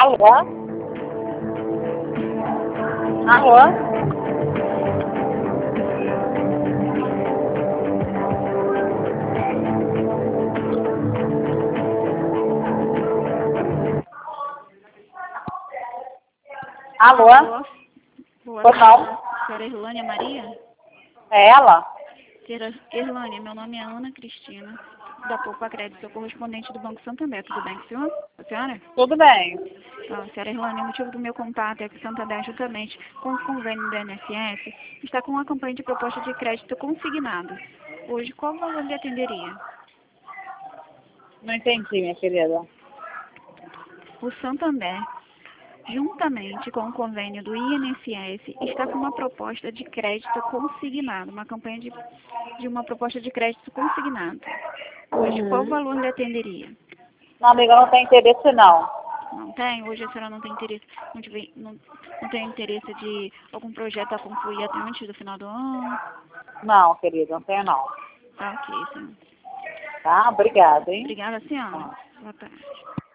Alô? Alô? Alô? Alô? Boa Pois não? tarde, senhora Irlânia Maria? É ela? Senhora Irlânia, meu nome é Ana Cristina, da Poupa Crédito, sou correspondente do Banco Santander. Tudo bem com a senhora? A senhora? Tudo bem. Senhora Irlânia, o motivo do meu contato é que o Santander, juntamente com o convênio da INSS, está com uma campanha de proposta de crédito consignado. Hoje, qual valor lhe atenderia? Não entendi, minha querida. O Santander, juntamente com o convênio do INSS, está com uma proposta de crédito consignado, uma campanha de uma proposta de crédito consignado. Hoje, qual valor lhe atenderia? Não, amiga, não tem interesse não. Não tem? Hoje a senhora não tem interesse, não tem interesse de algum projeto a concluir até antes do final do ano? Não, querida, não tenho não. Tá ok, senhora. Tá? Obrigada, hein? Obrigada, senhora. Boa tarde.